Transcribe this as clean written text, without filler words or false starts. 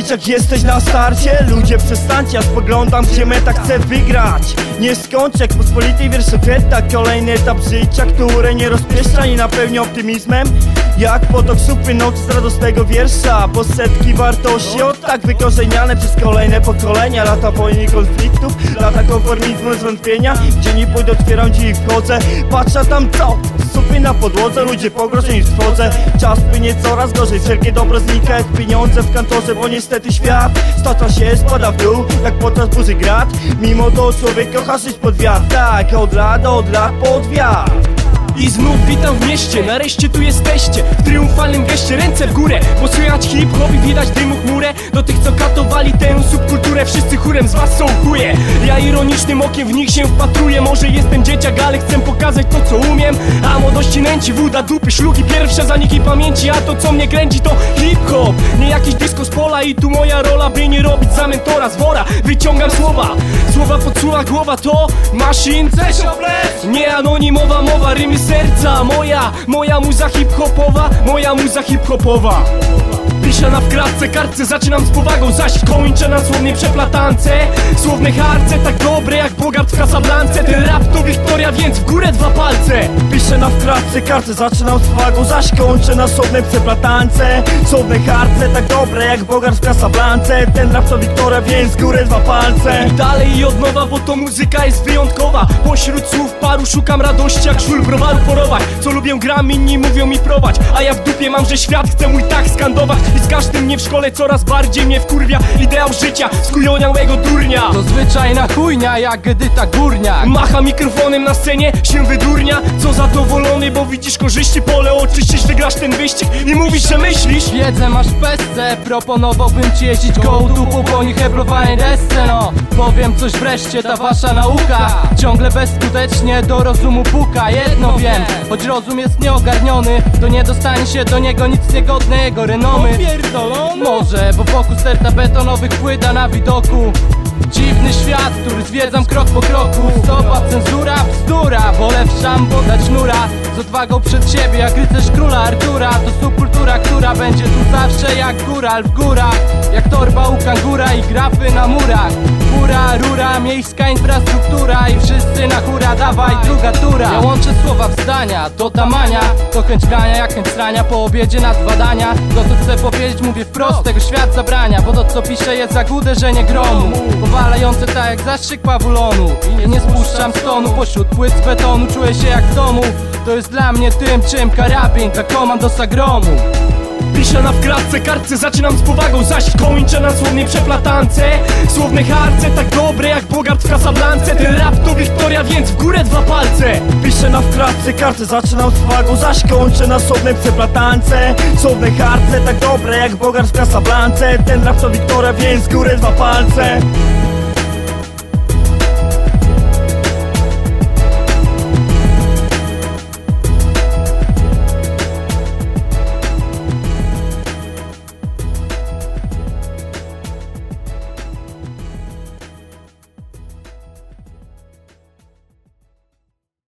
jak jesteś na starcie. Ludzie przestańcie, ja spoglądam, gdzie meta chce wygrać. Nie skończę jak pospolitej wiersze Feta. Kolejny etap życia, który nie rozpieszcza i napełnia optymizmem. Jak potok słów płynący z radosnego wiersza. Bo setki wartości od tak wykorzeniane przez kolejne pokolenia. Lata wojny i konfliktów, lata konformizmu i zwątpienia. Gdzie nie pójdę, otwieram drzwi i wchodzę. Patrzę tam co? Supy na podłodze, ludzie pogrożeni w trwodze. Czas płynie coraz gorzej, wszelkie dobro znika jak pieniądze w kantorze. Bo niestety świat stacza się, spada w dół jak podczas burzy grad. Mimo to człowiek kocha żyć pod wiatr. Tak, od lat pod wiatr. I znów witam w mieście, nareszcie tu jesteście. W triumfalnym geście ręce w górę, bo słychać hip-hop i widać dymu chmurę. Do tych co katowali tę subkulturę, wszyscy chórem z was są chuje. Ja ironicznym okiem w nich się wpatruję. Może jestem dzieciak, ale chcę pokazać to co umiem. A młodości nęci, woda, dupy, szlugi, pierwsze zaniki pamięci. A to co mnie kręci to hip-hop, nie jakiś disco z pola. I tu moja rola, by nie robić za mentora z wora. Wyciągam słowa, słowa podsuwa głowa to machine. Nie anonimowa mowa, rymy serca. Moja muza hip-hopowa, moja muza hip-hopowa. Piszę na wkratce, kartce, zaczynam z powagą, zaś kończę na słownej przeplatance. Słowne harce, tak dobre jak Bogart w Casablance. Ten rap to Wiktoria, więc w górę dwa palce. Piszę na wkratce, kartce, zaczynam z powagą, zaś kończę na słownej przeplatance. Słowne harce, tak dobre jak Bogart w Casablance. Ten rap to Wiktoria, więc w górę dwa palce. I dalej i od nowa, bo to muzyka jest wyjątkowa. Pośród słów paru szukam radości jak żul browaru porować. Co lubię gram, inni mówią mi prowadź. A ja w dupie mam, że świat chce mój tak skandować. I z każdym mnie w szkole coraz bardziej mnie wkurwia ideał życia skujoniałego durnia. To zwyczajna chujnia jak Edyta Górniak. Macha mikrofonem na scenie, się wydurnia. Co zadowolony, bo widzisz korzyści. Pole oczyścisz, wygrasz ten wyścig i mówisz, że myślisz. Wiedzę masz w pesce, proponowałbym ci jeździć gołą dupą po niehebrowanej desce. No, powiem coś wreszcie, ta wasza nauka ciągle bezskutecznie do rozumu puka. Jedno wiem, choć rozum jest nieogarniony, to nie dostanie się do niego nic niegodne jego renomy. Może, bo wokół sterta betonowych płyta na widoku. Dziwny świat, który zwiedzam krok po kroku. Stopa, cenzura, bzdura, wolę w szambo dać sznura. Z odwagą przed siebie jak rycerz króla Artura. To subkultura, która będzie tu zawsze jak góral w górach. Jak torba u kangura i grafy na murach. Góra, rura, miejska infrastruktura. I wszyscy na hura, dawaj druga tura. Ja łączę słowa w zdania, to tamania. To chęć grania jak chęć strania po obiedzie na dwa dania. To co chcę powiedzieć mówię wprost, tego świat zabrania. Bo to co piszę jest jak uderzenie gromu, powalające tak jak zastrzyk pawulonu. I nie spuszczam z tonu pośród płyt z betonu. Czuję się jak w domu, to jest dla mnie tym czym karabin dla komandosa gromu. Piszę na wkratce, kartce, zaczynam z powagą, zaś kończę na słownej przeplatance. Słowne harce, tak dobre jak Bogart w Casablance. Ten rap to Wiktoria, więc w górę dwa palce. Piszę na wkratce, kartce, zaczynam z powagą, zaś kończę na słownej przeplatance. Słowne harce, tak dobre jak Bogart w Casablance. Ten rap to Wiktoria, więc w górę dwa palce.